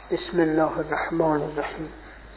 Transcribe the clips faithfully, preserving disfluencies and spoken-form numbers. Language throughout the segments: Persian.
بسم الله الرحمن الرحیم.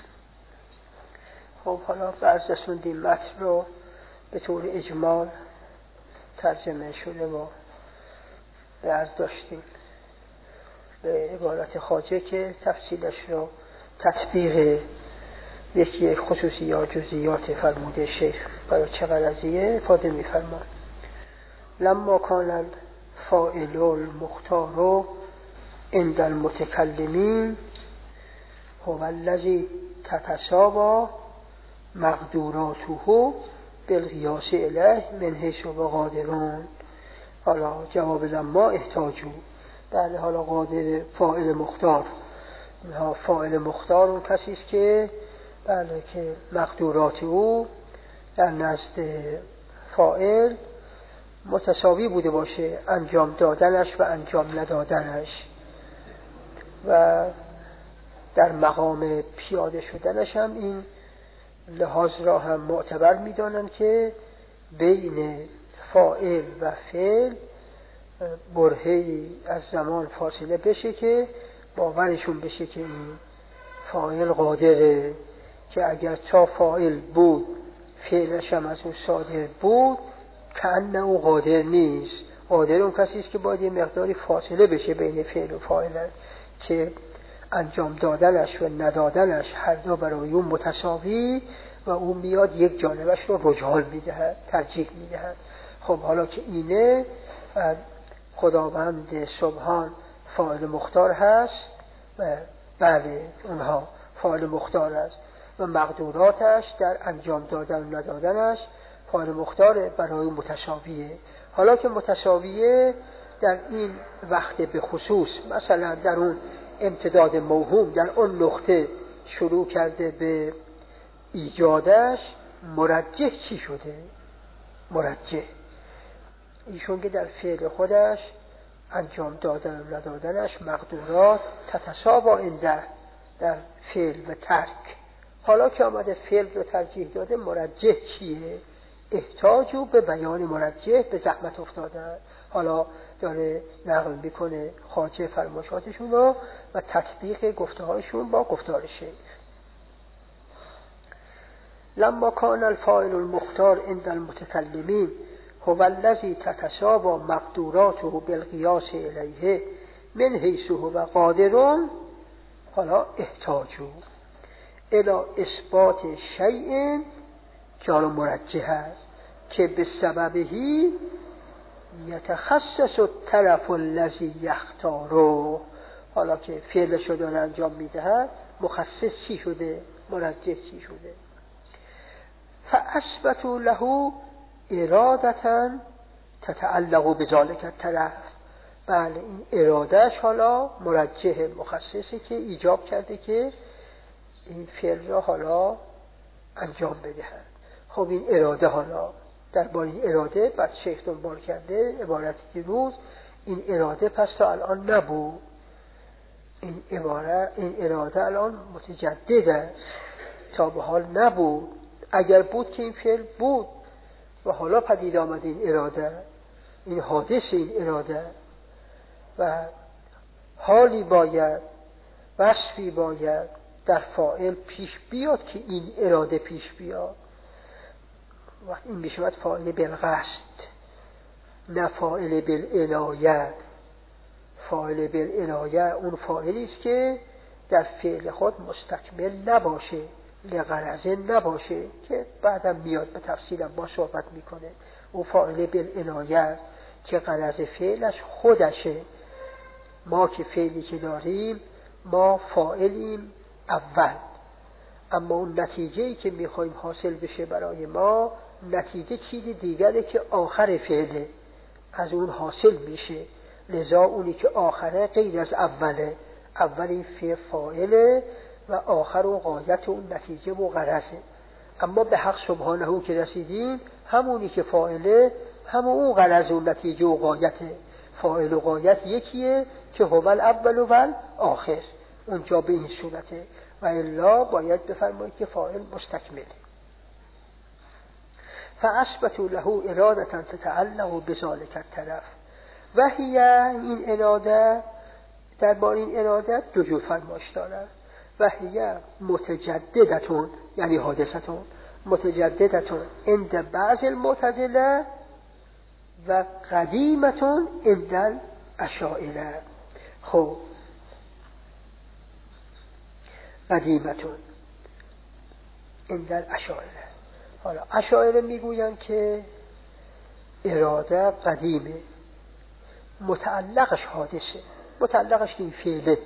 خب حالا برز رسوندیم متن رو به طور اجمال ترجمه شده و برز داشتیم به عبارت خواجه که تفصیلش رو تطبیق یکی خصوصیات جزئیات فرموده شیخ برای چه غرضیه افاده می فرماد. لما کان الفاعل المختار عند المتکلمین هو الذی تتساوی مقدوراته بالقیاس الیه من حیث هو قادرون. حالا جواب لما احتاجو، بله حالا قادر فاعل مختار، فاعل مختار اون کسی است که بله که مقدورات او در نزد فاعل متساوی بوده باشه، انجام دادنش و انجام ندادنش، و در مقام پیاده شدنش هم این لحاظ را هم معتبر می‌دانند که بین فاعل و فعل برهه‌ای از زمان فاصله بشه که باورشون بشه که این فاعل قادره، که اگر تا فاعل بود فعلش هم از اون صادر بود کأنه او قادر نیست. قادر اون کسی است که باید یه مقداری فاصله بشه بین فعل و فاعل که انجام دادنش و ندادنش هر دو برای اون متساوی و اون میاد یک جانبش رو رجحان میدهد، ترجیح میدهد. خب حالا که اینه خداوند سبحان فاعل مختار هست و بله اونها فاعل مختار است و مقدوراتش در انجام دادن و ندادنش فاعل مختار برای اون متساویه. حالا که متساویه در این وقت به خصوص مثلا در اون امتداد موهوم در اون نقطه شروع کرده به ایجادش، مرجح چی شده؟ مرجح ایشون که در فعل خودش انجام دادن و ندادنش مقدورات تتساوی عنده در فعل و ترک. حالا که آمده فعل رو ترجیح داده، مرجح چیه؟ احتاجو به بیان مرجح به زحمت افتادن. حالا داره نقل میکنه خواجه فرمایشاتشون رو و تطبیق گفته‌هاشون با گفتار شیخ. لما کان الفاعل المختار عند المتکلمین هو الذی تتساوی مقدوراته بالقیاس الیه من حیث هو قادرون. حالا احتاجو الی اثبات شیء که حالا مرجح است که به سببهی یتخصص الطرف الذی یختاره. حالا که فعلش رو داره انجام میدهد مخصص چی شده؟ مرجح چی شده؟ فاثبتوا له ارادة تتعلق بذلك الطرف. بله این ارادهش حالا مرجح مخصصی که ایجاب کرده که این فعل را حالا انجام بدهد. خب این اراده حالا درباره این اراده بعد شیخ دنبال کرده عبارتی که روز این اراده پس تا الان نبود، این عبارت این اراده الان متجدد است، تا به حال نبود. اگر بود که این فعل بود و حالا پدید آمد این اراده، این حادث این اراده، و حالی باید وصفی باید در فاعل پیش بیاد که این اراده پیش بیاد. وقت این میشود فاعل بالقصد نه فاعل بالعنایه. فاعل بالعنایه اون فاعلی است که در فعل خود مستکمل نباشه، لغرضه نباشه، که بعدم میاد به تفصیلم با صحبت میکنه. اون فاعل بالعنایه که غرض فعلش خودشه. ما که فعلی که داریم ما فاعلیم اول، اما اون نتیجه‌ای که میخوایم حاصل بشه برای ما نتیجه چیز دیگره که آخر فعله، از اون حاصل میشه. لذا اونی که آخره غیر از اوله، اول این فعل فاعله و آخر و غایت اون نتیجه و غرضه. اما به حق سبحانه که رسیدیم همونی که فاعله همون اون غرض و نتیجه و غایته. فاعل و غایت یکیه که هو الاول و آخر، اونجا به این صورته، و الا باید بفرمایید که فاعل مستکمل. فاثبتوا له اراده تتعلق بذلك الطرف و هی این اراده درباره این اراده دو جور فرمایش دارد. و هی متجددتون یعنی حادثتون، متجددتون عند بعض المعتزله و قدیمتون عند الاشاعره. خب قدیمتون عند الاشاعره. حالا اشاعره میگویند که اراده قدیمه، متعلقش حادثه، متعلقش که این فعله،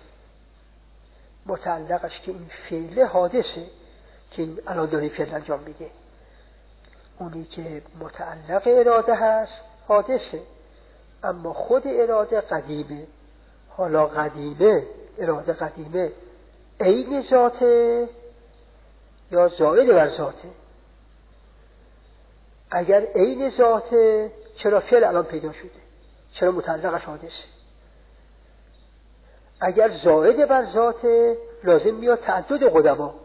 متعلقش که این فعله حادثه که این الان داری فعل انجام میده. اونی که متعلق اراده هست حادثه، اما خود اراده قدیمه. حالا قدیمه، اراده قدیمه عین ذاته یا زائد بر ذاته؟ اگر عین ذاته چرا فعل الان پیدا شده؟ چرا متعلقش حادثه؟ اگر زائد بر ذاته لازم میاد تعدد قدما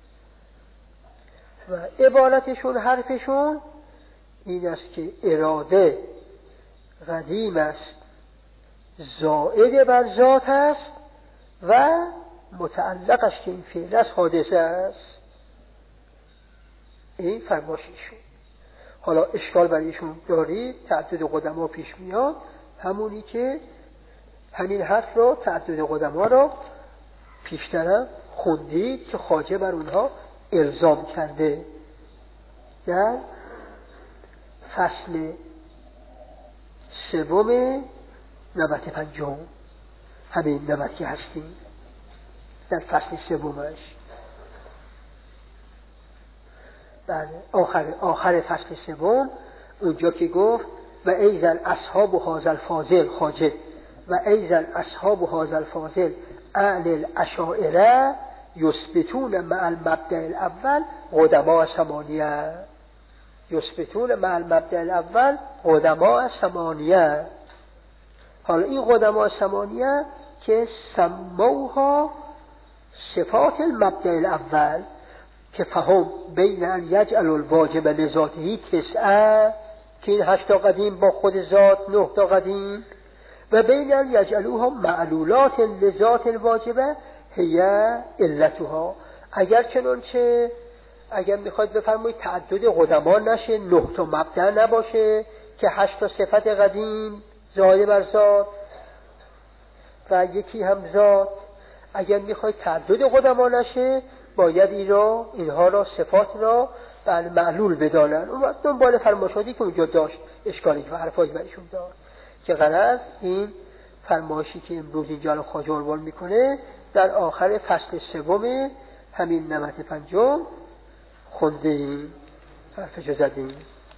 و عبارتشون حرفشون این است که اراده قدیم است، زائد بر ذات است و متعلقش که این فعل است حادثه است. این فرمایششون. حالا اشکال برایشون دارید، تعدد قدما پیش میاد، همونی که همین حرف رو تعدد قدما رو پیشترم خوندید که خواجه بر اونها الزام کرده در فصل سوم نوبت پنجم، همین نوبت که هستیم در فصل سومش. بله آخر آخر فصل سوم اونجا که گفت و ایزن اصحاب و هازل فاضل خواجه و ایزن اصحاب و هازل فاضل اهل الاشاعره یثبتون مع المبدأ الاول قدماء ثمانیه، یثبتون مع المبدأ الاول قدماء ثمانیه. حالا این قدماء ثمانیه که سموها صفات المبدأ الاول که فهم بین ان یجعل الواجب لذاته تسعه که این هشتا قدیم با خود ذات نه تا قدیم و بین ان یجعلوها معلولات لذات الواجبه هی علتها. اگر چنانچه اگر میخواید بفرمایید تعدد قدما نشه، نه تا مبدأ نباشه که هشت تا صفت قدیم زائد بر ذات و یکی هم ذات، اگر میخواید تعدد قدما نشه باید این را اینها را صفات را بله معلول بدانن. اون دنبال فرمایشاتی که اونجا داشت اشکالی و حرفایی برشون داشت که غلط این فرمایشی که امروز اینجا خواجه عنوان میکنه در آخر فصل سوم همین نوبت پنجم خونده ایم، حرفشو زدیم.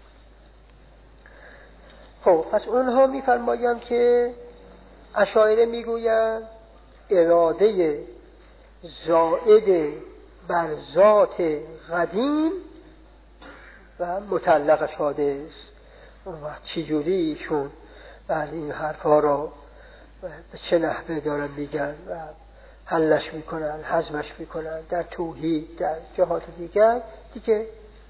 خب پس اونها میفرمایند که اشاعره میگویند اراده زائد بر ذات قدیم و متعلقش حادث. اون وقت چجوری ایشون بله این حرفها رو به چه نحوه دارن میگن و حلش میکنن، هضمش میکنن در توحید در جهات دیگر دیگه.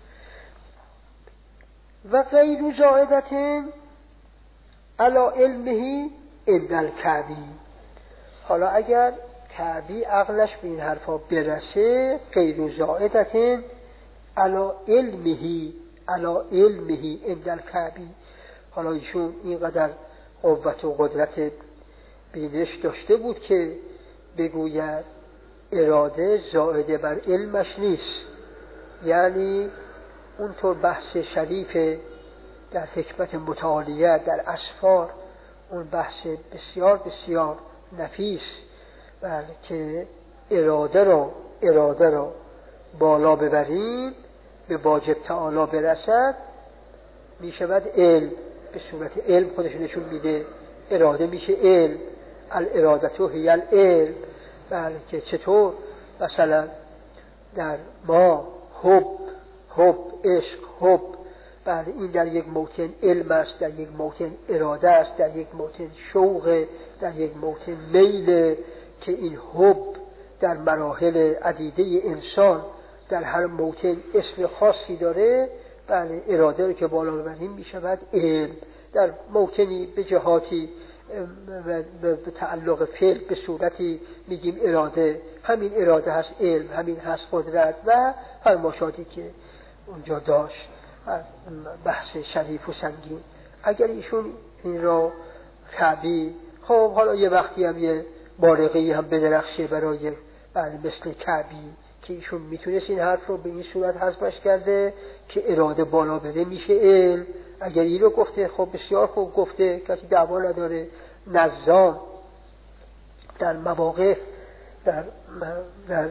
و غیر زائدتن علی علمه عند الکعبی. حالا اگر کعبی عقلش به این حرفا برسه غیر زائدتن علی علمه علی علمه عند الکعبی. حالا ایشون اینقدر قوت و قدرت بینش داشته بود که بگوید اراده زائده بر علمش نیست، یعنی اونطور بحث شریف در حکمت متعالیه در اسفار اون بحث بسیار بسیار نفیس بله که اراده رو اراده رو بالا ببریم به واجب تعالی برسد می شود علم، به صورت علم خودش نشون میده اراده میشه علم، الارادتو هی العلم. بله که چطور مثلا در ما حب حب عشق حب بله این در یک موطن علم است، در یک موطن اراده است، در یک موطن شوق، در یک موطن میل که این حب در مراحل عدیده انسان در هر موطن اسم خاصی داره. بله اراده رو که بالا ببریم می شود علم. در موطنی به جهاتی به تعلق فعل به صورتی میگیم اراده، همین اراده هست علم، همین هست قدرت و فرماشاتی که اونجا داشت از بحث شریف و سنگین. اگر ایشون این را کعبی، خب حالا یه وقتی هم یه بارقه‌ای هم بدرخشه برای بله مثل کعبی که ایشون میتونست این حرف رو به این صورت حذفش کرده که اراده بالا بره میشه علم. اگر این رو گفته خب بسیار خوب گفته، کسی دعوا نداره. نظام در مواقف در در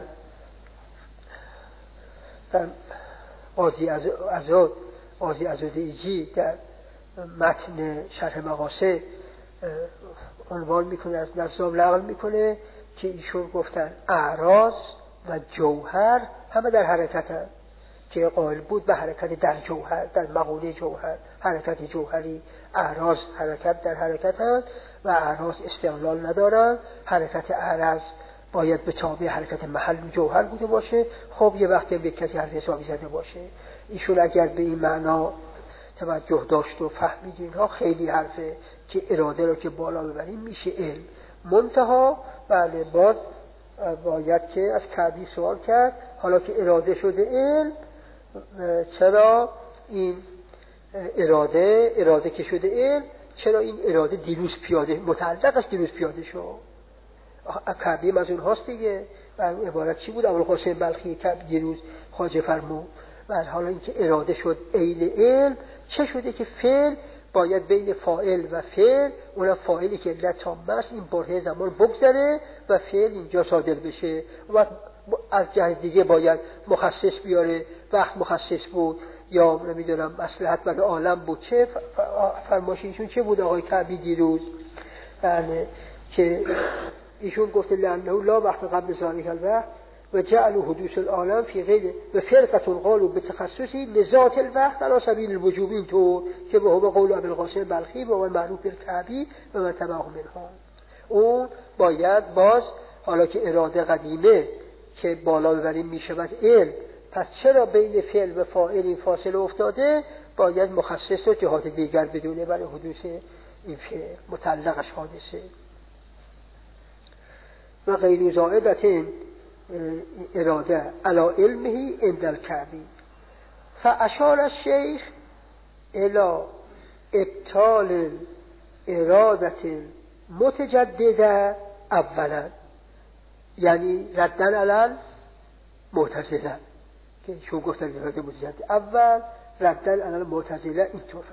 در قاضی عزاد قاضی عزادیجی در متن شرح مقاصد عنوان میکنه، از نظام نقل میکنه که ایشون گفتن اعراض و جوهر همه در حرکت هست، که قائل بود به حرکت در جوهر، در مقوله جوهر، حرکت جوهری. اعراض حرکت در حرکت هست و اعراض استقلال ندارن. حرکت اعراض باید به تابع حرکت محل جوهر بوده باشه. خب یه وقتی به کسی حرف حسابی زده باشه. ایشون اگر به این معنا توجه داشت و فهمید اینها خیلی حرفه که اراده رو که بالا ببریم میشه علم. منتها بله باید باید که از کعبی سوال کرد حالا که اراده شده علم، چرا این اراده اراده که شده علم، چرا این اراده دیروز پیاده متعلقش دیروز پیاده شد؟ کعبی از اون هاست دیگه. و عبارت چی بود؟ ابوالقاسم بلخی کعبی دیروز خواجه فرمود و حالا اینکه اراده شد عین علم، چه شده که فعل باید بین فاعل و فعل، اونم فاعلی که علت تامه است، این برهه زمان بگذره و فعل اینجا صادر بشه. و از جهت دیگه باید مخصص بیاره، وقت مخصص بود یا نمیدونم مصلحت برای عالم بود. چه فرمایششون چه بود آقای کعبی دیروز؟ یعنی که ایشون گفته لانه لا وقت قبل ذالک الوقت و جعل حدوث العالم فی غیر و فرقه قالوا بتخصصی لذات الوقت علی سبیل الوجوب، اینطور که به هو قول ابوالقاسم بلخی و من معروف بالکعبی و من تبعه منها. اون باید باز حالا که اراده قدیمه که بالا ببریم میشود علم، پس چرا بین فعل و فاعل این فاصله افتاده؟ باید مخصص و جهات دیگر بدونه برای حدوث این فعل متعلقش حادثه. و غیر زائدت اراده علی علمه عند الکعبی. فاشار الشیخ الی ابطال اراده متجدده اولا، یعنی ردن علی معتزله که شو گفتن اراده متجدده. اول ردن علی معتزله اینطور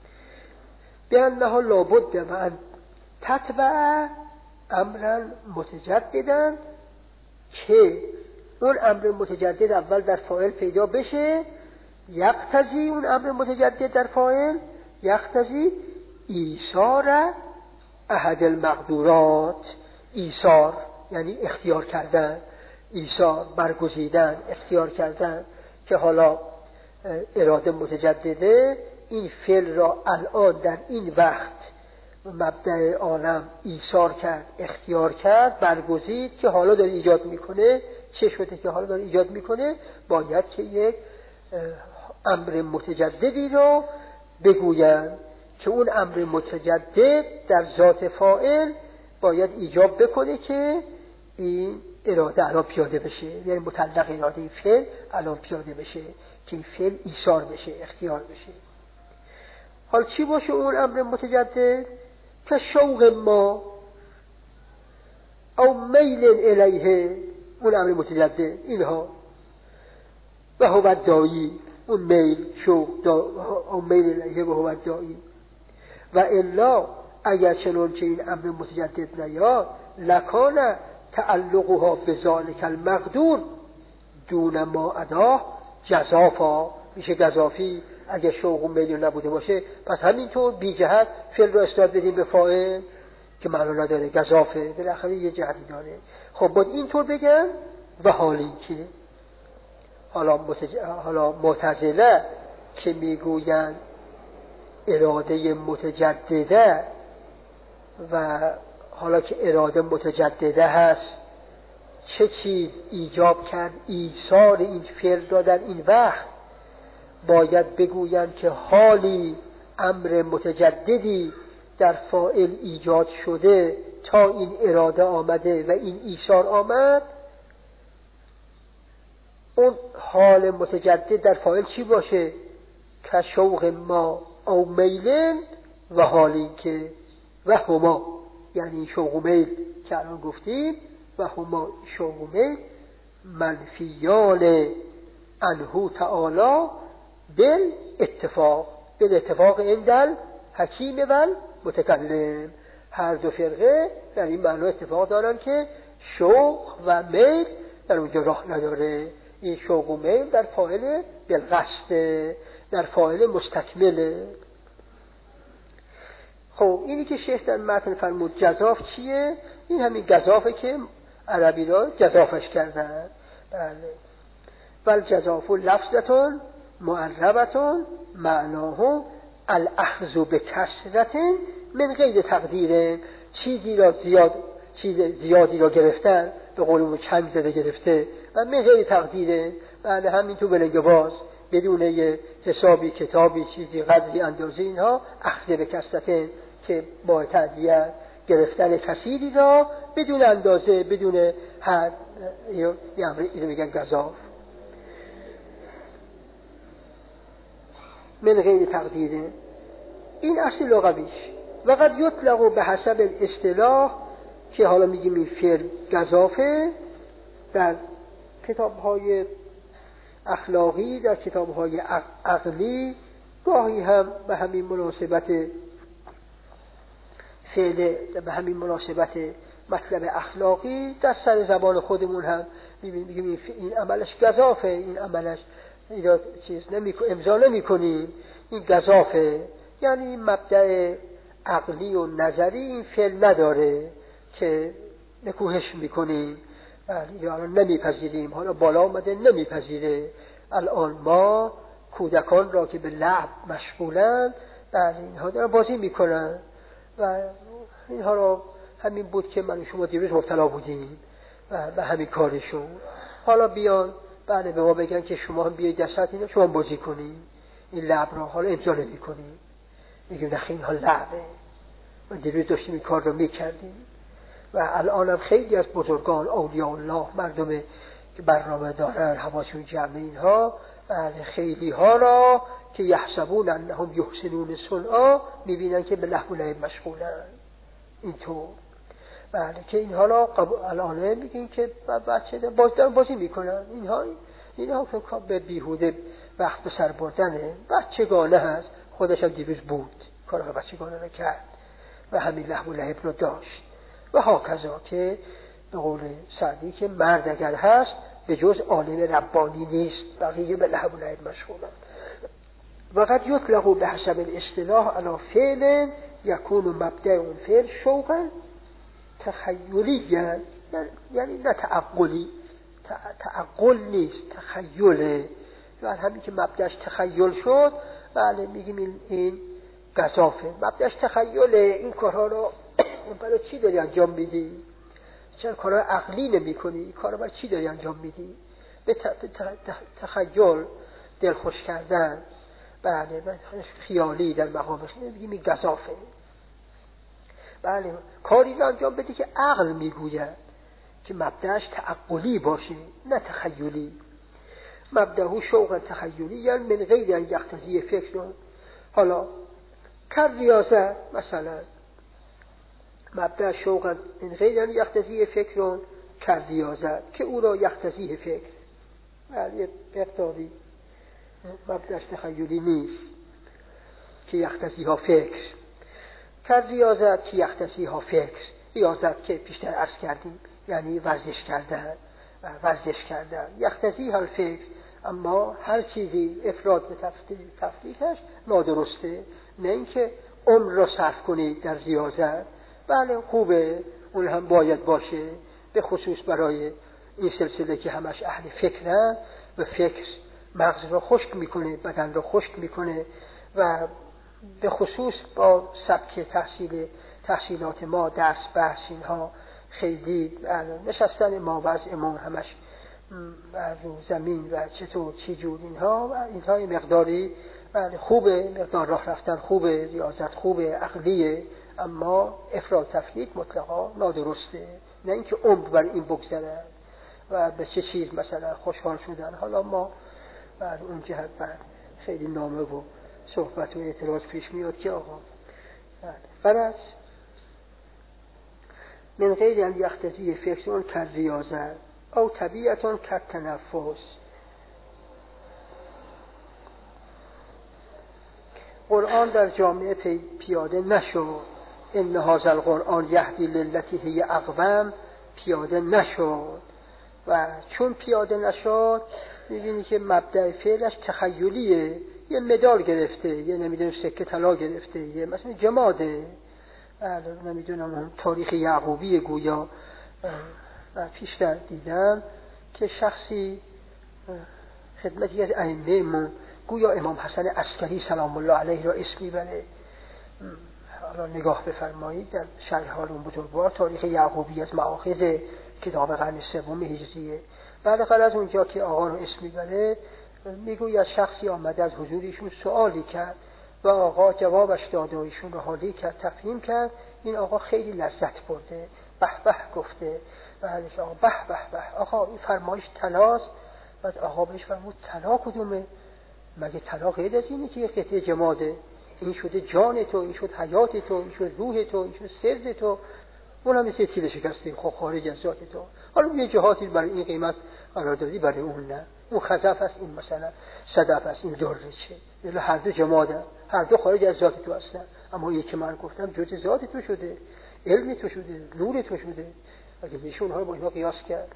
بأنه لابد من تتبع امرا متجددا، که اون امر متجدد اول در فاعل پیدا بشه. یقتضی اون امر متجدد در فاعل یقتضی ایثار احد المقدورات. ایثار یعنی اختیار کردن، ایثار برگزیدن، اختیار کردن، که حالا اراده متجدده این فعل را الان در این وقت مبدأ عالم ایثار کرد، اختیار کرد، برگزید که حالا داره ایجاد میکنه. چه شده که حالا داره ایجاد میکنه؟ باید که یک امر متجددی رو بگویند که اون امر متجدد در ذات فاعل باید ایجاب بکنه که این اراده الان پیاده بشه، یعنی متعلق اراده فعل الان پیاده بشه که این فعل ایثار بشه، اختیار بشه. حال چی باشه اون امر متجدد؟ که شوق ما او میل الیه، اون امر متجدد اینها. و هو دایی، اون میل شوق او میل الیه و هو دایی. و الا اگر چنون که این امر متجدد نیاد لکان تعلقها بذالک المقدور دون ما ادا جزافا، میشه گزافی. اگه شوق و میل نبوده باشه پس همینطور بی جهت فعل رو اسناد بدیم به فاعل که معنا نداره، گزافه، بالاخره یه جهتی داره. خب باید اینطور بگن. و حالی که حالا متج... حالا معتزله که میگوین اراده متجدده و حالا که اراده متجدده هست چه چیز ایجاب کرد ایثار این فعل را در این وقت؟ باید بگویند که حالی امر متجددی در فاعل ایجاد شده تا این اراده آمده و این ایثار آمد، اون حال متجدد در فاعل چی باشه؟ که شوق ما او میلن و حالی که و هما، یعنی شوق و میل که الان گفتیم و هما شوق و میل منفیان انهو تعالی بل اتفاق، بل اتفاق اندل حکیم و متکلم. هر دو فرقه در این معنی اتفاق دارن که شوق و میل در اونجا راه نداره. این شوق و میل در فاعل بالقصد، در فاعل مستکمله. خب اینی که شیخ در متن فرمود جزاف چیه؟ این همین گزافه که عربی را جزافش کردن. بله. ول جزاف لفظتون معربتون معناه الاخذ به کثرت من غیر تقدیر، چیزی را زیاد چیز زیادی را گرفتن، به قولمون چند زده گرفته و من غیر تقدیر. بله همین تو بلنگ باز بدون یه حسابی کتابی چیزی قدری اندازه، اینها اخذ به کثرت که با تعدیت گرفتن کثیری را بدون اندازه بدون حد، اینو میگن گزاف. من غیر تقدیره این اصل لغویش. و قد یطلق به حسب الاصطلاح که حالا میگیم این فعل گزافه در کتاب‌های اخلاقی، در کتاب‌های عقلی گاهی هم به همین مناسبت فعل، به همین مناسبت مطلب اخلاقی در سر زبان خودمون هم میگیم این عملش گزافه، این عملش اینا چیز نمی‌کنه، امضا نمی‌کنیم، این گزافه. یعنی مبدأ عقلی و نظری این فعل نداره که نکوهش می‌کنیم، یا نمیپذیریم، حالا بالا آمده نمیپذیره. الان ما کودکان را که به لعب مشغولن، بله اینها دارن بازی میکنن و اینها را همین بود که من و شما دیروز مبتلا بودیم و به همین کارشون. حالا بیان بله به ما بگن که شما هم بیاید دست اینا شما هم بازی کنید، این لعب را حالا امضا نمی‌کنید. میگیم نخیر اینها لعبه و دیروز داشتیم این کار را میکردیم. و الان هم خیلی از بزرگان اولیاء الله، مردم که برنامه دارن حواشون جمع، اینها خیلی ها را که یحسبون انهم یحسنون صنعا میبینن که به لهو و لعب مشغولن. اینطور بله که اینها را الان میگن که بچه بازی بازی میکنن، اینها اینها که به بیهوده وقت به سر بردنه، بچگانه هست. خودش هم دیروز بود کارها بچگانه نکرد و همین لهو و لعب رو داشت. و هاکذا که به قول سعدی که مرد اگر هست به جز عالم ربانی نیست، بقیه به لهو و لعب مشغولن. و قد یطلق به حسب الاصطلاح علی فعل یکون مبدأ اون فعل شوقا تخیلیه، یعنی نه تعقلی، تعقل نیست، تخیله. و همین که مبدأش تخیل شد، بله میگیم این این گزافه، مبدأش تخیله. این کارها رو برای چی داری انجام میدی؟ چرا کارهای عقلی نمی کنی؟ این کارها برای چی داری انجام میدی؟ به تخیل، دل خوش کردن، بله خیالی در مقام خیلی میگیم این گزافه. بله کاری رو انجام بدی که عقل میگوید که مبدأش تعقلی باشه نه تخیلی. مبدأه شوق تخیلی یعنی من غیر ان یقتضی فکر. حالا کر ریاضت مثلا مبدأ شوق من غیر ان یقتضی فکر کر ریاضت که او را یقتضی فکر، ولی اقتضایی مبدأش تخیلی نیست که یقتضی ها فکر. کر ریاضت که یقتضی ها فکر، ریاضت که پیشتر عرض کردیم یعنی ورزش کردن، ورزش کردن یقتضی ها فکر. اما هر چیزی افراد به تفریقش نادرسته، نه اینکه عمر را صرف کنید در ریاضت. بله خوبه، اون هم باید باشه، به خصوص برای این سلسله که همش اهل فکرن و فکر مغز را خشک میکنه، بدن را خشک میکنه و به خصوص با سبک تحصیل تحصیلات ما، درس بحث اینها خیلی نشستن ما وضعمون همش رو زمین و چطور چی جور اینها و اینها مقداری بله خوبه، مقدار راه رفتن خوبه، ریاضت خوبه، عقلیه، اما افراد تفرید مطلقا نادرسته، نه اینکه عمر بر این بگذرد و به چه چیز مثلا خوشحال شدن. حالا ما بر اون جهت بر خیلی نامه و صحبت و اعتراض پیش میاد که آقا فرض من غیر ان یختزی فکرون کر ریاضت او طبیعتون کر تنفس. قرآن در جامعه پیاده نشد، ان هذا القرآن یهدی للتی هی اقوم پیاده نشد و چون پیاده نشد میبینی که مبدأ فعلش تخیلیه، یه مدال گرفته، یه نمیدونم سکه طلا گرفته، یه مثلا جماده، نمیدونم اون تاریخ یعقوبی گویا پیشتر دیدم که شخصی خدمتی از ائمه من گویا امام حسن عسکری سلام الله علیه را اسم میبره. حالا نگاه بفرمایید در شرح هارون بزرگوار تاریخ یعقوبی از مآخذ کتاب قرن سوم هجریه. بعد خل از اونجا که آقا رو اسم میبره میگوید شخصی آمده از حضورشون سوالی کرد و آقا جوابش داده و ایشون رو حالی کرد، تفهیم کرد. این آقا خیلی لذت برده، به به گفته و هرش آقا به به به آقا این فرمایش طلاست. بعد آقا بهش فرمود طلا کدومه؟ مگه طلا غیر از اینه که یک قطعه جماده؟ این شده جان تو، این شد حیات تو، این شد روح تو، این شد سر تو، اون هم مثل تیل شکسته خب خارج از ذات تو. حالا یه جهاتی برای این قیمت قرار دادی، برای اون نه. اون خزف است، این مثلا صدف است، این دره چه؟ یعنی هر دو جماده، هر دو خارج از ذات تو هستن، اما یکی من گفتم جزء ذات تو شده، علم تو شده، نور تو شده. اگه میشه اونها رو با اینا قیاس کرد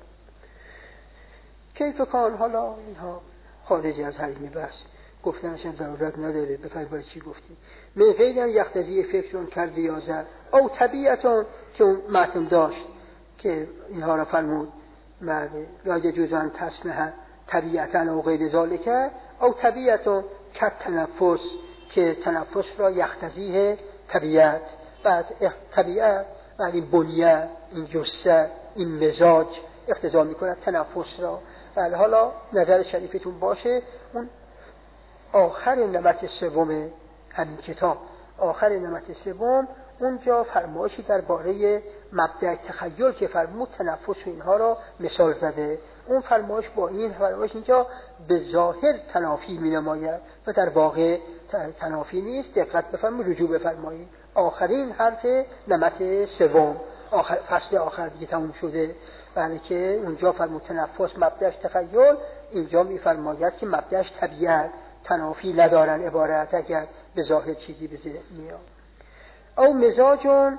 کیف کان. حالا اینها خارج از حریم بحث گفتنش هم ضرورت نداره. بفرمایید برای چی گفتی من غیر یختزی فکرون کرد ریاضت او طبیعتون که اون متن داشت که اینها را فرمود لا یجوزن تصنه طبیعتن او غیر ذالک او طبیعتون که تنفس که تنفس را یختزیه طبیعت. بعد طبیعت و این بنیه، این جسه، این مزاج اقتضا میکند تنفس را. بله حالا نظر شریفتون باشه اون آخر نمط سوم همین کتاب، آخر نمط سوم اونجا فرمایشی درباره مبدأ تخیل که فرمود تنفس و اینها را مثال زده. اون فرمایش با این فرمایش اینجا به ظاهر تنافی می نماید و در واقع تنافی نیست. دقت بفرمایید، رجوع بفرمایید. آخرین حرف نمط سوم، آخر فصل آخر دیگه تموم شده. یعنی که اونجا فرمود تنفس مبدأش تخیل، اینجا می فرماید که مبدأش طبیعت، تنافی ندارن عبارت اگر به ظاهر چیزی به ذهن میاد. او مزاجون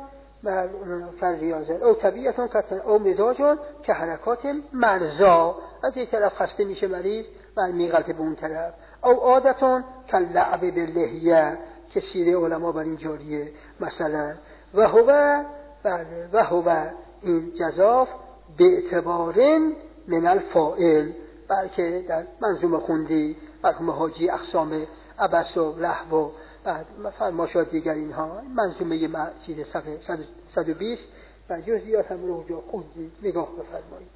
فریازن او طبیعتون او مزاجون که حرکات مرزا، از یک طرف خسته میشه مریض و میغلطه به اون طرف. او عادتون که لعب به لحیه که سیره علما بر این جاریه مثلا. و هو بله و هو این جزاف به اعتبارن من الفائل، بلکه در منظومه خوندی مرحوم حاجی اقسام عبس و لهو و بعد فرماشات دیگر اینها منظومه یه چیز صفحه صد و بیست و جزئیات هم رو جا خوندی نگاه بفرمایید.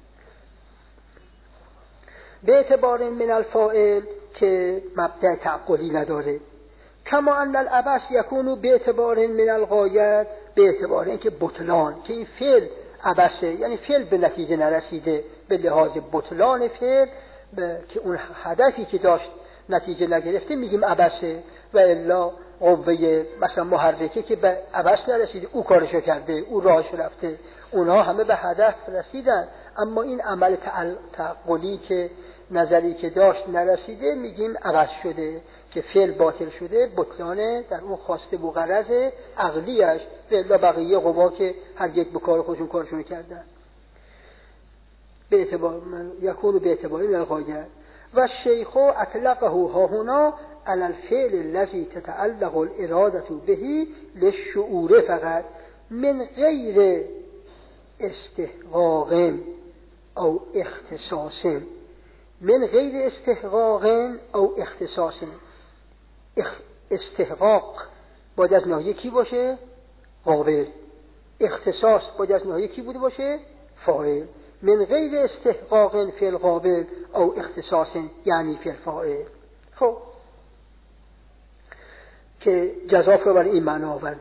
به اعتبار من الفائل که مبدأ تعقلی نداره. کما ان العبس یکونو به اعتبار من الغایت، به اعتبار اینکه بطلان که این فعل عبسه، یعنی فعل به نتیجه نرسیده، به لحاظ بطلان فعل که اون هدفی که داشت نتیجه نگرفته میگیم عبسه. و الا قوه مثلا محرکه که به عبس نرسیده، او کارشو کرده، او راهشو رفته، اونها همه به هدف رسیدن، اما این عمل تعقلی که نظری که داشت نرسیده میگیم عبس شده، که فعل باطل شده، بطلانه در اون خواسته و غرض عقلیش. و الا بقیه قوا که هر یک به کار خودشون کارشون کردن. به اعتبار یکونو به اعتباری للغایت و شیخ اطلقه ها هنا على الفعل الذي تتعلق الاراده به للشعور فقط من غیر استحقاق او اختصاص. من غیر استحقاق او اختصاص. استحقاق باید از ناحیه کی باشه؟ قابل. اختصاص باید از ناحیه کی بوده باشه؟ فاعل. من غیر استحقاق فی القابل او اختصاص یعنی فی الفاعل. خب که جزاف رو برای این معنا آورده.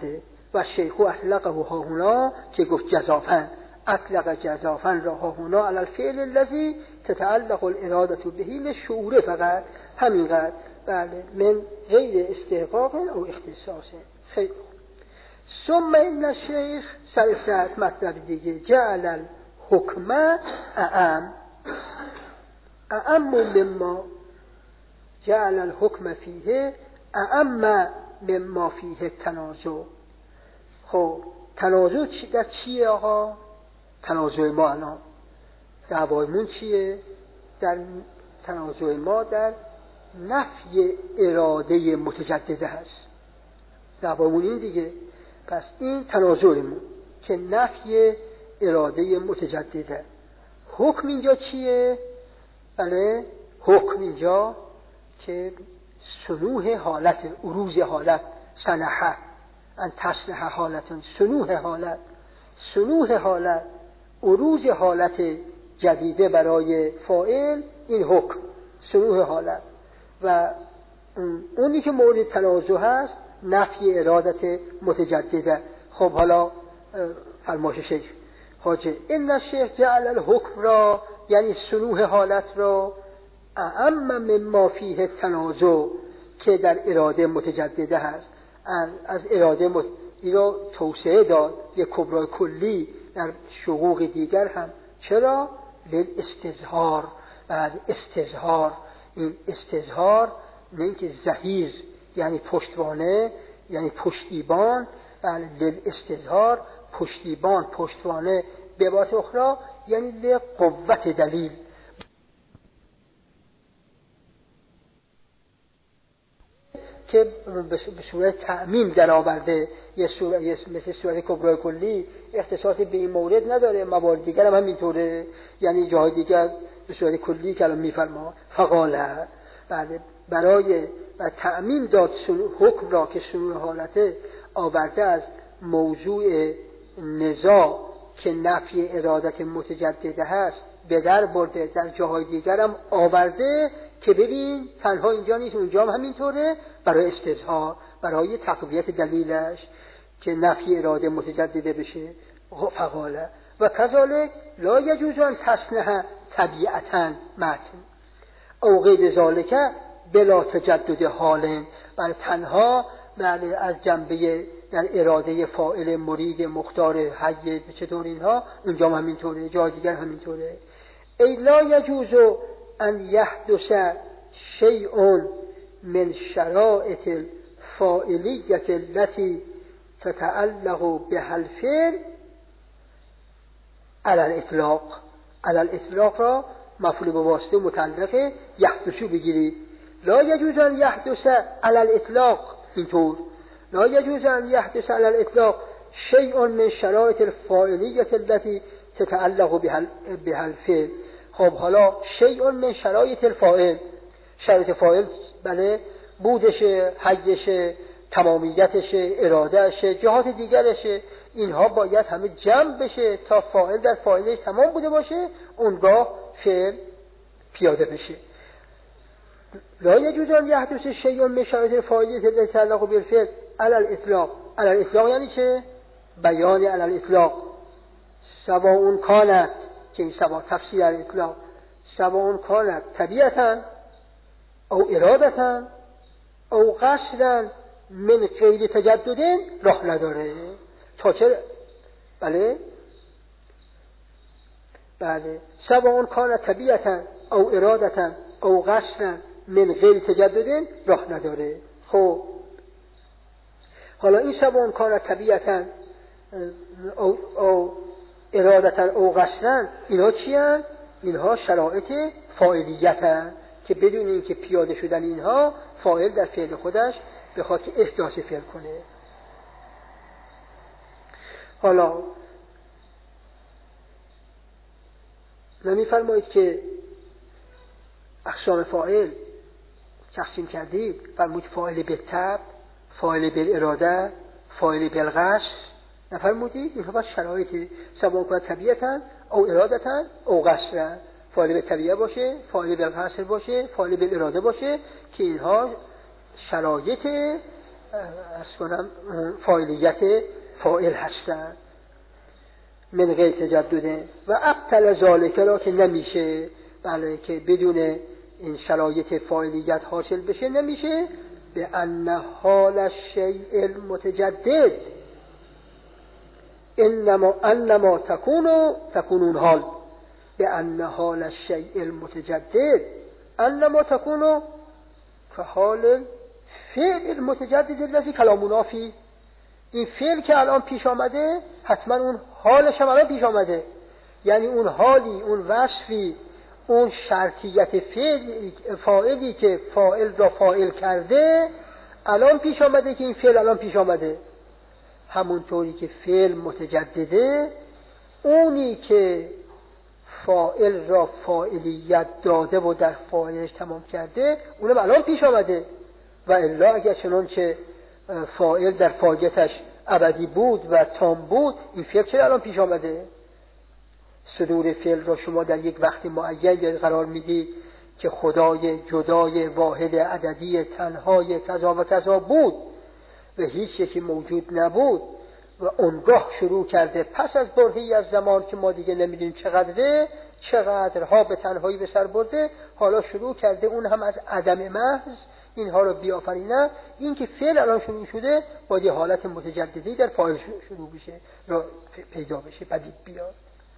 و شیخ اطلقه ها هنا که گفت جزافن، اطلق جزافن را ها هنا علی الفعل الذی تتعلق الاراده به للشعور فقط، همینقدر. بله، من غیر استحقاق او اختصاص. خیلی ثم این الشیخ سرسرت مطلب دیگه، جعل الحکم اعم اعم مما جعل الحکم فیه اعم مما فیه تنازع. خب تنازع در چیه آقا؟ تنازع ما الان دعوایمون چیه؟ در تنازع ما در نفی اراده متجدده هست. دعوایمون این دیگه. پس این تنازعمون که نفی اراده متجدده. حکم اینجا چیه؟ بله، حکم اینجا که سنوح حالت، عروض حالت، سنحه ان تصنح حالتون، سنوح حالت، سنوح حالت، عروض حالت جدیده برای فاعل، این حکم سنوح حالت. و اونی که مورد تنازع هست نفی ارادت متجدده. خب حالا فرمایش شیخ خواجه این الشیخ جعل الحکم را، یعنی سنوح حالت را، اعم مما فیه تنازع که در اراده متجدده هست، از اراده مت... این را توسعه داد یک کبرای کلی در شقوق دیگر هم. چرا؟ للاستظهار. بعد استظهار، این استظهار نه اینکه ظهیر یعنی پشتوانه، یعنی پشتیبان. بله، للاستظهار پشتیبان، پشتوانه. به عبارت اخرى یعنی لقوت دلیل، که به صورت تعمیم در آورده. یه صورت مثل صورت کبرای کلی اختصاصی به این مورد نداره، موارد دیگر هم همینطوره، یعنی جاهای دیگر به صورت کلی که الان میفرما فقاله. بعد برای و تعمیم داد حکم را که سنوح حالته آورده از موضوع نزاع که نفی ارادت متجدده هست به در برده، در جاهای دیگر هم آورده که ببین تنها اینجا نیست اونجا هم همینطوره، برای استظهار، برای تقویت دلیلش که نفی اراده متجدده بشه. فقاله و کذالک لا یجوز ان تصنح طبیعتا متن او غیر ذالک بلا تجدد حال. بل تنها بله از جنبه در اراده فاعل مرید مختار حی چطور اینها اونجا هم همینطوره، جای دیگر همینطوره. ای لا یجوز ان یحدث شیء من شرائط الفاعلیت التي تتعلق بها الفعل على الاطلاق. على الاطلاق را مفعول به واسطه متعلق یحدث بگیرید. لا یجوز ان یحدث على الاطلاق، اینطور لا یجوز ان یحدث على الاطلاق شیء من شرائط الفاعلیت التي تتعلق بها الفعل. خب حالا شیء من شرایط الفاعل، شرایط فاعل بله بودشه، حیشه، تمامیتشه، ارادهشه، جهات دیگرشه، اینها باید همه جمع بشه تا فاعل در فاعلش تمام بوده باشه، اونگاه فعل پیاده بشه. لا یجوز ان یحدث شیء من شرایط الفاعلیت التي تتعلق بالفعل على الاطلاق. على الاطلاق یعنی چه؟ بیان على الاطلاق. سواء کانت، که این سوا تفسیر على الاطلاق، سواء کانت طبیعتا او ارادتا او قصدا من غیر تجدد راه نداره. تا چه؟ بله بله سواء کانت طبیعتا او ارادتا او قصدا من غیر تجدد راه نداره. خب حالا این سواء کانت طبیعتا او, او ارادتا او قصدا، اینها چی هستند؟ اینها شرایط فاعلیت هستند که بدون اینکه پیاده شدن اینها فاعل در فعل خودش بخواد که احداث فعل کنه. حالا نمی‌فرمایید که اقسام فاعل تقسیم کردید، فرمودید فاعل بالطبع، فاعل بالاراده، فاعل بالقصد، نفرمودید؟ اینها باید شرایط سواء کانت طبیعتا او ارادتا او قصدا، فاعل بالطبیعه باشه، فاعل بالقصد باشه، فاعل بالاراده باشه، که اینها شرایط ارز کنم فاعلیت فاعل هستند من غیر تجدده و ابطل ذالک را که نمیشه، بله که بدون این شرایط فاعلیت حاصل بشه نمیشه، به ان حال الشیء المتجدد انما انما تكون تكون حال به ان حال الشیء المتجدد انما تكون كحال فعل المتجدد الذي كلامنا فيه. این فعل که الان پیش آمده حتما اون حالش هم الان پیش آمده، یعنی اون حالی، اون وصفی، اون شرطیت فعل فاعلی که فاعل را فاعل کرده الان پیش آمده که این فعل الان پیش آمده. همونطوری که فعل متجدده، اونی که فاعل را فاعلیت داده و در فاعلش تمام کرده اونم الان پیش آمده. و الا اگر چنانچه فاعل در فاعلیتش ابدی بود و تام بود، این فعل چرا الان پیش آمده؟ صدور فعل را شما در یک وقت معین قرار میدید که خدای جدای واحد عددی تنهای کذا و کذا بود و هیچ یکی موجود نبود و اونگاه شروع کرده پس از برهه‌ای از زمان که ما دیگه نمیدونیم چقدره، چقدرها به تنهایی به سر برده، حالا شروع کرده اون هم از عدم محض اینها رو بیافرینه. این که فعل الان شروع شده با یه حالت متجددی در فاعل شروع بشه، را پیدا بشه، پدید بیاد.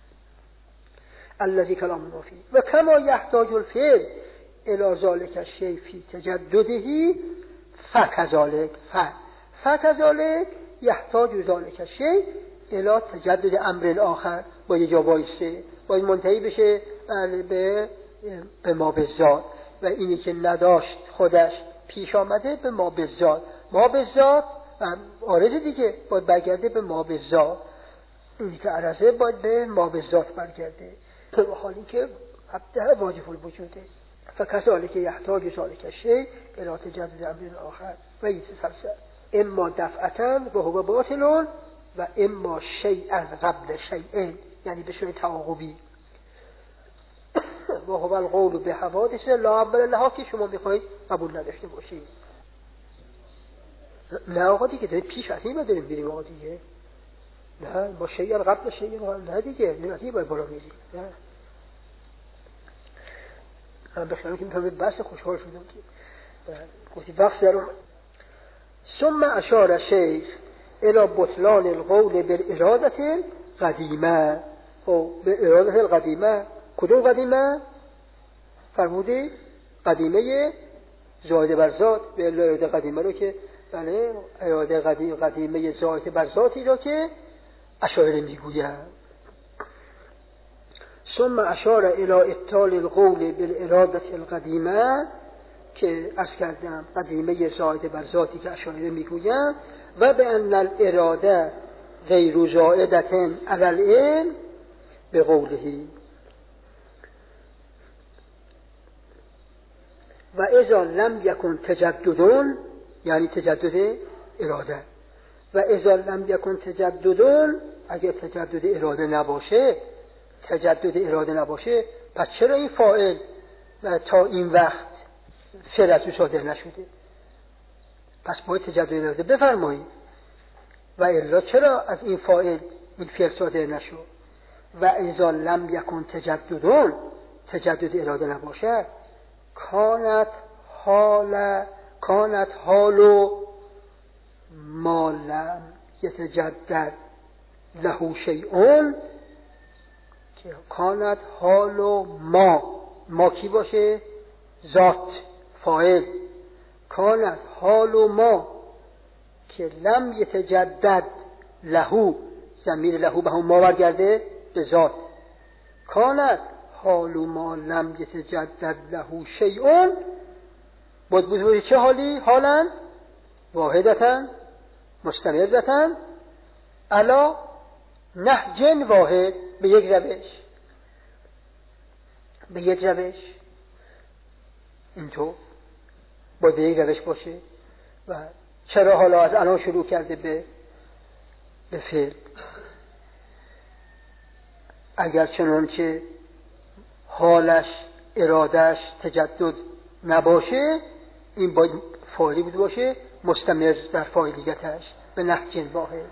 الذي كلامنا فيه و كما يحتاج الفعل الى ذلك الشيء في تجدده فكذلك فكذلك يحتاج ذلك الشيء الى تجدد امر آخر. با یه جا وایسه باید منتهی بشه به به ما بالذات، و اینی که نداشت خودش پیش آمده به ما بالذات. ما بالذات عارض دیگه باید برگرده به ما بالذات، اینی که عرضه باید به ما بالذات برگرده به حالی که حبده واجب الوجوده. فكذلك يحتاج ذلك الشيء الى تجدد امر آخر و يتسلسل اما دفعة وهو باطل و اما شيئا قبل شيء، یعنی به صورت تعاقبی. و هو القول به حوادث لا اول لها که شما میخواید قبول نداشته باشید. نه آقا دیگه داریم پیش از این داریم بیریم آقا دیگه، نه با شیء قبل شیء نه دیگه نمیدی باید بالا میریم. نه من بخیرم که میتونم بس خوشحال شدم که گفتی وقت دارم. ثم اشار شیخ الى بطلان القول بالارادة القدیمه. او به اراده القدیمه، کدوم قدیمه؟ فرمودی قدیمه زائد بر ذات، به اراده قدیمه رو که بله اراده قدیم قدیمه زائد بر ذاتی رو که اشاعره میگویند. ثم اشار الى ابطال القول بالاراده القدیمه که عرض کردم قدیمه زائد بر ذاتی که اشاعره میگویند، و به ان الاراده غیر زائدة علی العلم به قوله و اذا لم یکن تجددون، یعنی تجدد اراده، و اذا لم یکن تجددون، اگر تجدد اراده نباشه، تجدد اراده نباشه پس چرا این فاعل تا این وقت فعل از او صادر نشده؟ پس باید تجدد اراده بفرمایید. و الا چرا از این فاعل این فعل صادر نشد؟ و اذا لم یکن تجددون، تجدد اراده نباشه، کانت حال کانت حال ما لم یتجدد له شیء، که کانت حال ما، ما کی باشه؟ ذات فاعل. کانت حال ما که لم یتجدد له، ضمیر له به هم ما برگرده به ذات. کانت حال ما لم یتجدد له شیء بود بود چه حالی؟ حالا واحدتاً مستمرتاً علا نهج واحد، به یک روش، به یک روش اینطور باید به یک روش باشه. و چرا حالا از الان شروع کرده به به فعل؟ اگر چنانچه حالش ارادش تجدد نباشه، این باید فعلی بود باشه مستمر در فاعلیتش به نهج واحد.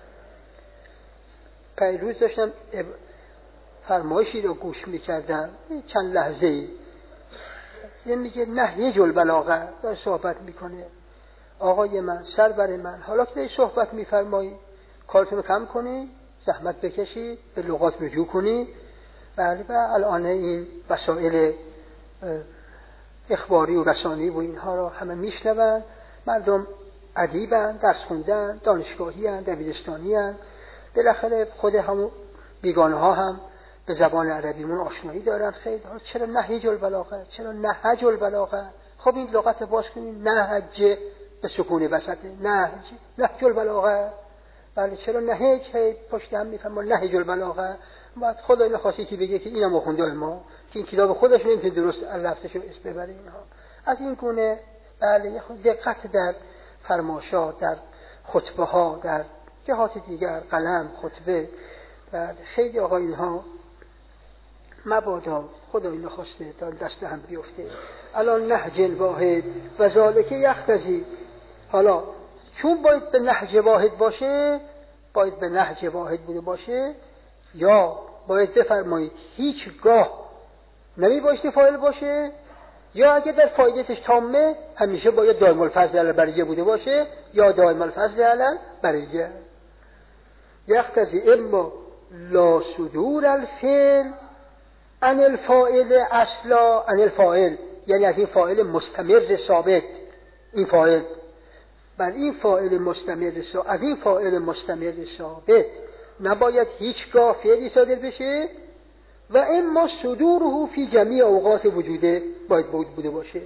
پیروز داشتم فرمایشی رو گوش میکردم چند لحظه ای، یه میگه نهج البلاغه در صحبت میکنه. آقای من، سرور من، حالا که داری صحبت میفرمایی کارتون رو کم کنی، زحمت بکشی، به لغات رجوع کنی. بله، و الان این وسایل اخباری و رسانی و اینها رو همه میشنون، مردم ادیبن، درس خوندن، دانشگاهی هن، دبیرستانی هن، بالاخره خود همون بیگانه ها هم به زبان عربیمون آشنایی دارن. خیلی چرا نهج البلاغه، چرا نهج البلاغه؟ خب این لغت باز کنیم، نهج به سکون وسطه، نهج نهج البلاغه. بله، چرا نهج هی پشت هم میفهمن نهج البلاغه؟ بعد خدا اینو خواسته که بگه که اینم خونده ما که این کتاب خودش نمیتونه درست لفظشو اسم ببره. اینها از این گونه بله خود دقت در فرمایشات، در خطبه ها، در جهات دیگر، قلم، خطبه، بعد خیلی آقا اینها مبادا خدا اینو خواسته تا دست هم بیفته. الان نهج واحد و ذالک یختزی، حالا چون باید به نهج واحد باشه، باید به نهج واحد بوده باشه، یا باید بفرمایید هیچگاه نمی بایستی فاعل باشه، یا اگه در فاعلیتش تامه همیشه باید دائم الفضل علی بریه بوده باشه یا دائم الفضل علی بریه. یختزی اما لا صدور الفعل عن الفاعل اصلا، عن الفاعل یعنی از این فاعل مستمر ثابت، این فاعل بر این فاعل مستمر ثابت، از این فاعل مستمر ثابت نباید هیچگاه فعلی صادر بشه، و اما صدوره فی جمیع اوقات وجوده باید بود بوده باشه.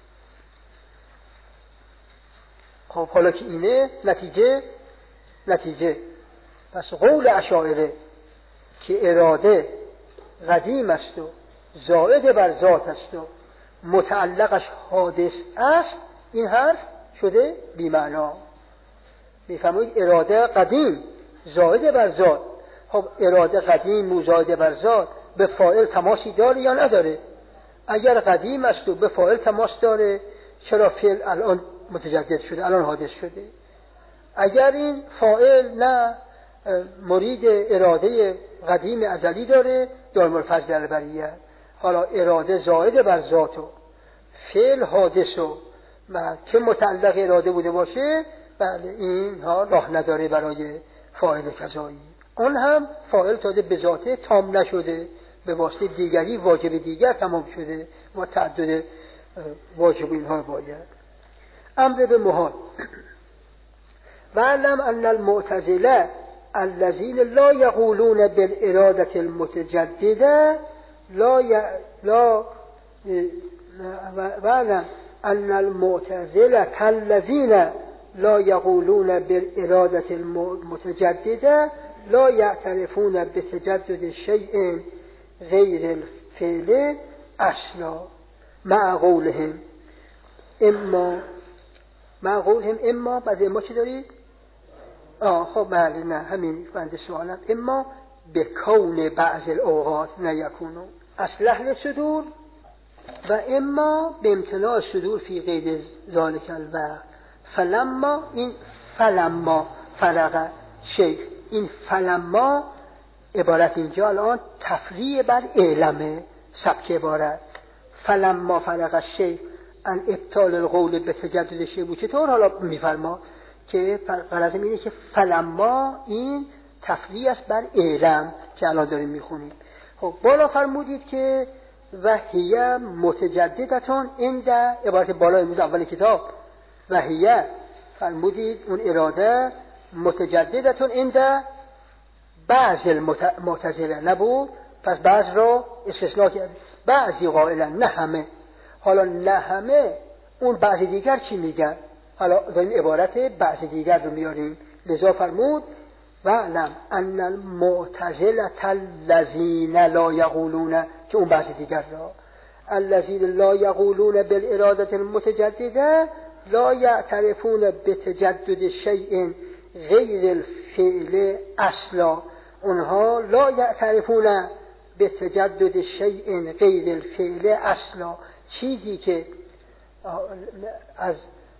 خب حالا که اینه نتیجه نتیجه پس قول اشاعره که اراده قدیم است و زائد بر ذات است و متعلقش حادث است، این حرف شده بی معنا. میفهمید اراده قدیم زائد بر ذات، خب اراده قدیم و زائد بر ذات به فاعل تماسی داره یا نداره؟ اگر قدیم است و به فاعل تماس داره، چرا فعل الان متجدد شده، الان حادث شده؟ اگر این فاعل نه مرید اراده قدیم ازلی داره، دائم الفضل علی بریه. حالا اراده زائد بر ذات و فعل حادث و که متعلق اراده بوده باشه، بله این ها راه نداره برای فاعل کذایی. اون هم فاعل تازه به ذاته تام نشده، به واسطه دیگری واجب دیگر تمام شده و تعدد واجب اینها باید. امر به محال. وعلم ان المعتزله الذين لا يقولون بالاراده المتجدده لا ي... لا وعلم ان المعتزله الذين لا يقولون بالاراده المتجدده لا يعترفون بتجدد شيء غیر الفعل اصلا مع قولهم اما مع قولهم اما بعد اما چی دارید؟ آه خب بله نه همین بنده سوالم. اما به کون بعض الاوقات نیکونو اصل اهل صدور، و اما به امتناع صدور فی قید ذالک الوقت. فلما این فلما فرق شیخ، این فلما عبارت اینجا الان تفریع بر اعلمه سبک عبارت. فلما فرق الشیخ ان ابطال القول به تجدد شیء بود. چطور حالا میفرما که غرضم اینه که فلما این تفریع است بر اعلم که الان داریم میخونیم. خب بالا فرمودید که وحیه متجددتون عند عبارت بالا امروز اول کتاب، وحیه فرمودید اون اراده متجددتون عند بعض المعتزله نبود، پس بعض رو استثناء کرد، بعضی قائلا نه همه. حالا نه همه اون بعضی دیگر چی میگن؟ حالا داریم عبارت بعضی دیگر رو میاریم، لذا فرمود وعلم ان المعتزله الذین لا یقولون، که اون بعضی دیگر را الذین لا یقولون بالاراده المتجدده لا یعترفون بتجدد شیء غیر الفعل اصلا، اونها لا یعترفون بتجدد شیء غیر الفعل اصلا، چیزی که از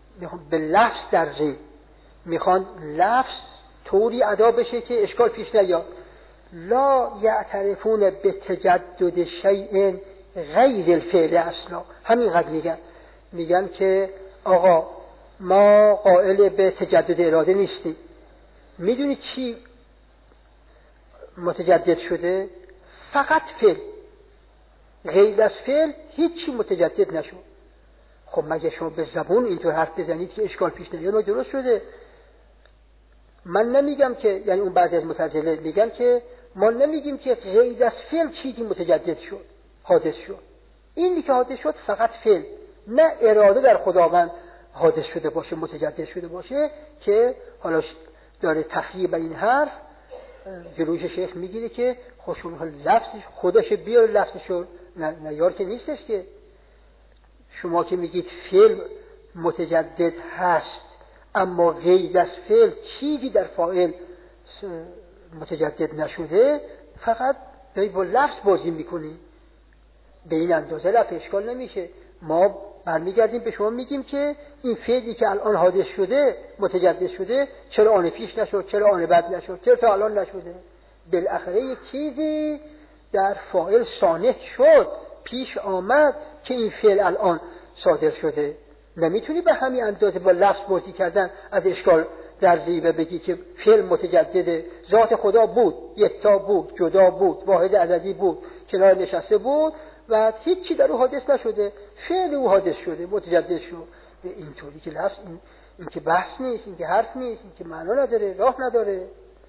میخوان به لفظ درزیم، میخوان لفظ طوری ادا بشه که اشکال پیش نیاد. لا یعترفون به تجدد شیء غیر الفعل اصلا. همینقدر میگن میگن که آقا ما قائل به تجدد اراده نیستیم. میدونی چی متجدد شده؟ فقط فعل، غیر از فعل هیچی متجدد نشد. خب مگه شما به زبون اینطور حرف بزنید که اشکال پیش نیاد؟ ما درست شده. من نمیگم که، یعنی اون بعضی از معتزله میگن که ما نمیگیم که غیر از فعل چیزی متجدد شد، حادث شد. اینی که حادث شد فقط فعل، نه اراده در خداوند حادث شده باشه، متجدد شده باشه. که حالا داره تخییب این حرف جلوش شیخ میگیره که خوشون لفظش خودش بیار لفظشو نیار که نیستش. که شما که میگید فعل متجدد هست اما غیر از فعل چیزی در فاعل متجدد نشده، فقط داری با لفظ بازی میکنی. به این اندازه لفظ اشکال نمیشه. ما برمیگردیم به شما میگیم که این فعلی که الان حادث شده، متجدد شده، چرا آن پیش نشد، چرا آن بعد نشد، چرا تا الان نشده؟ بالاخره یک چیزی در فاعل صانع شد، پیش آمد که این فعل الان صادر شده. نمیتونی به همین اندازه با لفظ بازی کردن از اشکال درزی و بگی که فعل متجدده. ذات خدا بود، یکتا بود، جدا بود، واحد عددی بود، کنار نشسته بود و هیچی در او حادث نشده، فعل او حادث شده، متجدد شد. به اینطوری که لفظ این, این که بحث نیست، این که حرف نیست، این که معنا نداره، راه نداره.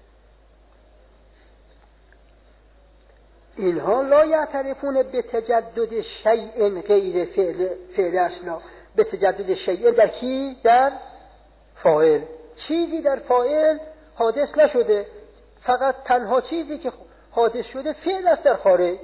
اینها لا یعترفون به تجدد شیء غیر فعل فعل اصلا. به تجدد شیء در کی؟ در فاعل. چیزی در فاعل حادث نشده، فقط تنها چیزی که حادث شده فعل است در خارج.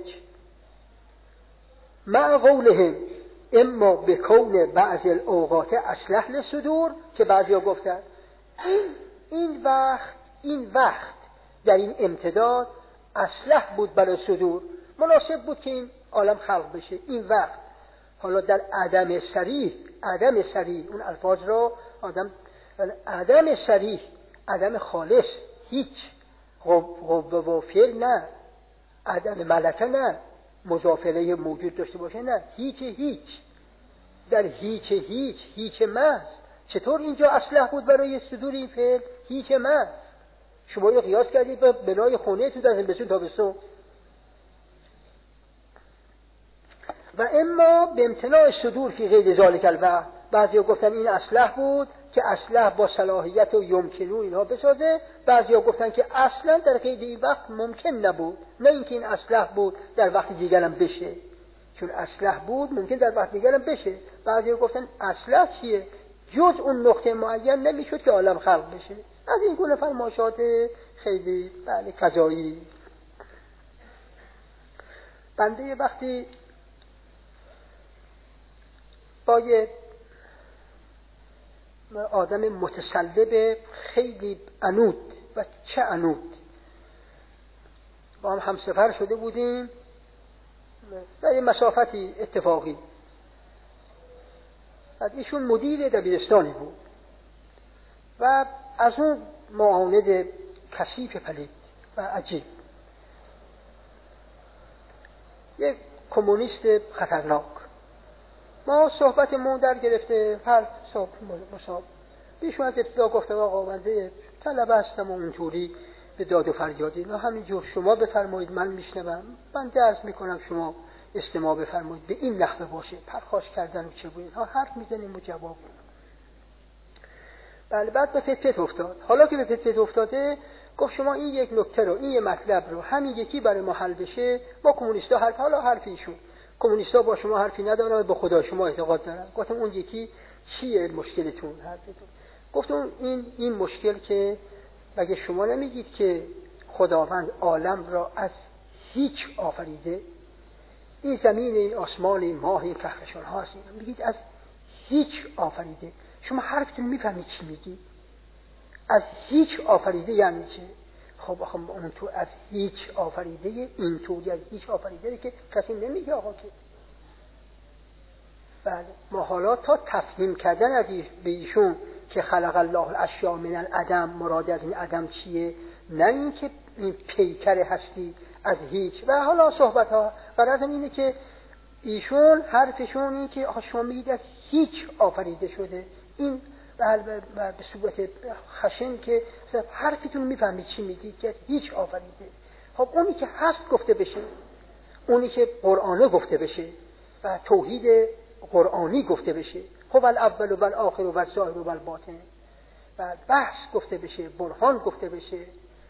مع قولهم اما به کون بعض الاوقات اصلح للصدور، که بعضیا گفتن این این وقت این وقت در این امتداد اصلح بود برای صدور، مناسب بود که این عالم خلق بشه. این وقت حالا در عدم صریح، عدم صریح اون الفاظ را آدم، عدم صریح، عدم خالص، هیچ قوه و فعل نه، عدم ملکه نه، مضافله موجود داشته باشه نه، هیچ هیچ، در هیچ هیچ هیچ محض. چطور اینجا اصلح بود برای صدور این فعل؟ هیچ محض. شما رو قیاس کردید به بنای خونه تو در زمستون تابستون. و اما به امتناع صدور فی غیر ذالک الوقت، بعضیا گفتن این اصلح بود که اصلح با صلاحیت و یمکنو اینها بسازه. بعضیا گفتن که اصلا در غیر این وقت ممکن نبود، نه اینکه این اصلح بود در وقت دیگرم بشه، چون اصلح بود ممکن در وقت دیگرم بشه. بعضیا گفتن اصلح چیه؟ جز اون نقطه معین نمیشد که عالم خلق بشه. از این گونه فرمایشات خیلی بله فضایی. بنده وقتی با یه آدم متسلب خیلی عنود و چه عنود با هم همسفر شده بودیم در یه مسافتی اتفاقی. بعد ایشون مدیر دبیرستانی بود و از اون معاند کثیف پلید و عجیب، یک کمونیست خطرناک. ما صحبتمون در گرفته هر صحبت مصاب بیشون از ابتدا گفتم آقا بنده طلبه هستم و اونطوری به داد و فریادی و همینجور شما بفرمایید من میشنوم، من درس میکنم شما استماع بفرمایید. به این نحوه باشه، پرخاش کردن و چه بود ها، حرف میزنیم و جواب. بله بعد به فتفت افتاد. حالا که به فتفت افتاده گفت شما این یک نکته رو، این یک مطلب رو همین یکی برای ما حل بشه. ما کمونیستا حرف، حالا حرفیشون کمونیستا با شما حرفی ندارن، به خدا شما اعتقاد دارن. گفتم اون یکی چیه مشکلتون؟ حرفتون؟ گفتم این این مشکل که مگه شما نمیگید که خداوند عالم را از هیچ آفریده؟ این زمین، این آسمان، این ماه، این کهکشان هاست، میگید از هیچ آفریده. شما حرفتون میفهمید چی میگی؟ از هیچ آفریده یعنی چه؟ خب آخه اون تو از هیچ آفریده، این طوری از هیچ آفریده که کسی نمیگه آقا که. بله ما حالا تا تفهیم کردن از به ایشون که خلق الله الاشیاء من العدم، مراد از این عدم چیه؟ نه این که این پیکر هستی از هیچ. و حالا صحبت ها غرض اینه که ایشون حرفشون این که شما میگید از هیچ آفریده شده، این به صورت خشن که حرفتون میفهمید چی میگید که هیچ آفریده. خب اونی که هست گفته بشه، اونی که قرآنه گفته بشه و توحید قرآنی گفته بشه، خب الاول و الاخر و الظاهر و الباطن و بحث گفته بشه، برهان گفته بشه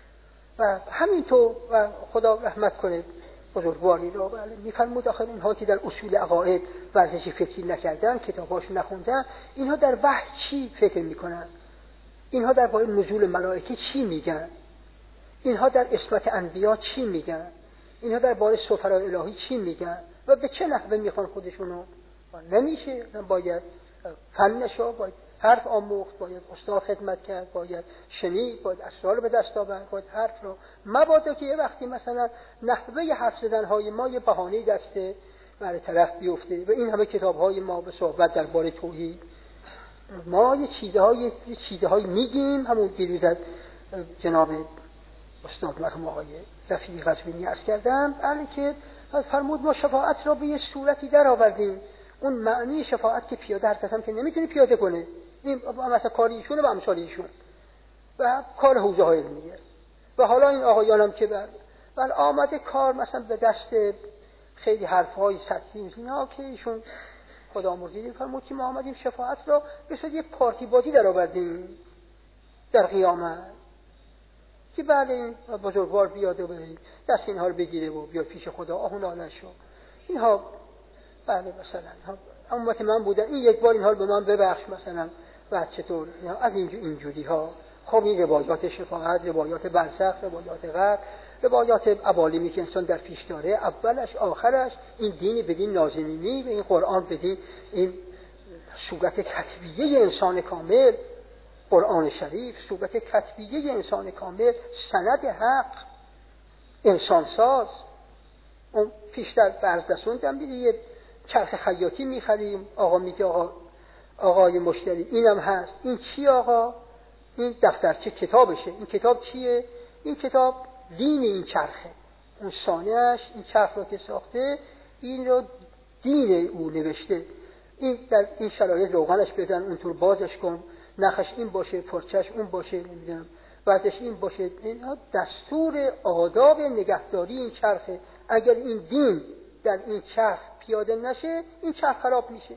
و همینطور. و خدا رحمت کنه بزرگواری رو میفرمود آخر اینها که در اصول عقاید ورزش فکری نکردن، کتاباشو نخوندن، اینها در وحی چی فکر میکنن؟ اینها در باره نزول ملائکه چی میگن؟ اینها در اسمت انبیا چی میگن؟ اینها در باره سفرای الهی چی میگن؟ و به چه نحوه میخوان خودشونو؟ نمیشه، باید فنشو، باید حرف آموخت، باید استاد خدمت کرد، باید شنید، باید اسرار به دست آورد، باید حرف رو مبادا که یه وقتی مثلا نحوه حرف زدن های ما یه بهانه دسته برای طرف بیفته. و این همه کتاب های ما به صحبت درباره توحید، ما یه چیزهای یه چیزهای میگیم. همون دیروز از جناب استاد مرحوم آقای رفیعی قزوینی عرض کردم، بله که فرمود ما شفاعت را به یه صورتی در آوردیم. اون معنی شفاعت که پیاده حرکت هم که نمیتونه پیاده کنه، این مثلا کار ایشونه و امثال ایشون و کار حوزه های علمیه. و حالا این آقایانم که بر بل آمده کار مثلا به دست خیلی حرفهای سطحی اینا که ایشون خدا مرزیدیم فرمود که ما آمدیم شفاعت را به صورت یه پارتی بازی در آوردیم در قیامت، که بله این بزرگوار بیاد و بریم دست اینها رو بگیره و بیاد پیش خدا آهون آلش رو اینها. بله مثلا امت من بودن، این یک بار اینها رو به من ببخش مثلا و چطور از اینجور اینجوری ها. خب این روایات شفاعت، روایات برزخ، روایات غرب، روایات عوالیمی که انسان در پیش داره، اولش آخرش این دین بدین نازنینی و این قرآن بدین این صورت کتبیه انسان کامل، قرآن شریف صورت کتبیه انسان کامل، سند حق، انسان ساز. اون پیشتر برز دستوندم بیدی یه چرخ خیاطی میخریم، آقا میگه آقا آقای مشتری اینم هست، این چی آقا؟ این دفترچه کتابشه. این کتاب چیه؟ این کتاب دین این چرخه، اون صانعش این چرخ رو که ساخته این رو دین او نوشته. این در این شرایط روغنش بزن، اونطور بازش کن، نخش این باشه، پرچش اون باشه، نمیدونم بعدش این باشه. اینا دستور آداب نگهداری این چرخه. اگر این دین در این چرخ پیاده نشه این چرخ خراب میشه.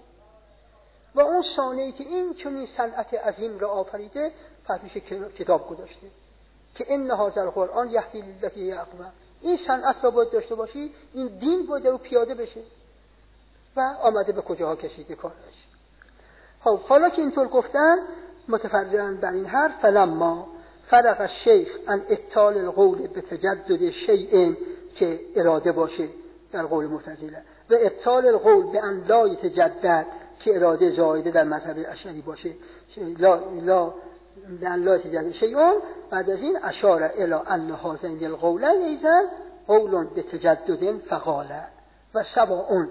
و اون صانعی که این چنین صنعت عظیم را آفریده پس کتاب گذاشته که ان هذا القرآن یهدی للتی هی اقوم. این صنعت را باید داشته باشی، این دین باید رو پیاده بشه. و آمده به کجاها کشیده کارش. خب حالا که اینطور گفتن متفرعاً بر این حرف، فلما فرق الشیخ عن ابطال القول به تجدد شیء که اراده باشه در قول معتزله، و ابطال القول به ان لا یتجدد که اراده زائده در مذهب اشعری باشه، لا لا ان لا یتجدد شیء. بعد از این اشار الی ان هذین القولین ایضا قول به تجدد فقال و سواء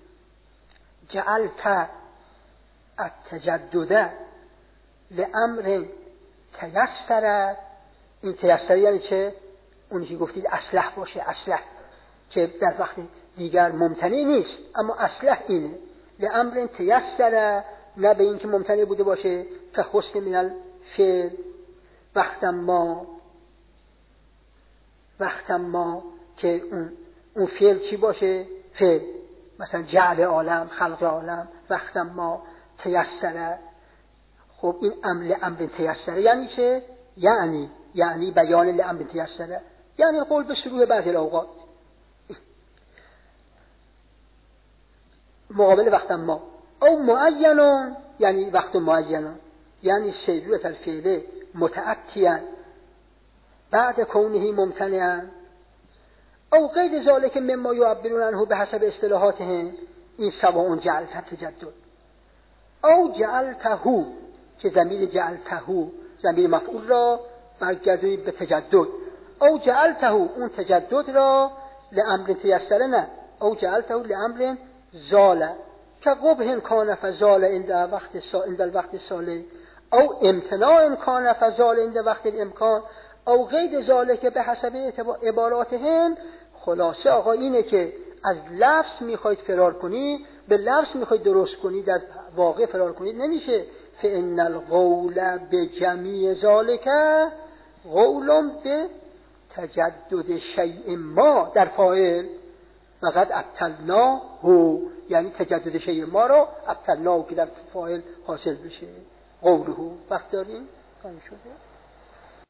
جعلت التجدد لامر تیسر. این تیسر یعنی چه؟ اونی که گفتید اصلح باشه، اصلح که در وقت دیگر ممتنع نیست اما اصلح اینه. لامر تیسر، نه به این که ممتنع بوده باشه که حسن من الفعل وقت ما وقت ما که اون اون فعل چی باشه؟ فعل مثلا جعل عالم، خلق عالم، وقت ما تیسره. خب این امر امر تیسره یعنی چه؟ یعنی یعنی بیان لامر تیسره، یعنی قول به شروع بعضی الاوقات مقابل وقت ما. او معینون یعنی وقت معینون، یعنی سیرورت الفعل متأتیاً بعد کونه ممتنعاً. او غیر ذالک مما یعبرون عنه به حسب اصطلاحاتهم. این سواء جعلت تجدد او جعلته، که ضمیر جعلته ضمیر مفعول را برگردونید به تجدد. او جعلته اون تجدد را لامر تیسر، نه او جعلته لامر زال که قبه کان فزال عند وقت سا عند الوقت صالح او امتناع کان فزال عند وقت الامکان او غیر ذالک به حسب عباراتهم. خلاصه آقا اینه که از لفظ میخواید فرار کنید، به لفظ میخواید درست کنید، از واقع فرار کنید نمیشه. فان القول بجمیع ذالک قول به تجدد شیء ما در فاعل فقط ابطلناه، یعنی تجدد شیء ما رو ابطلناه که در فاعل حاصل بشه. قوله وقت داریم؟ تمام شده.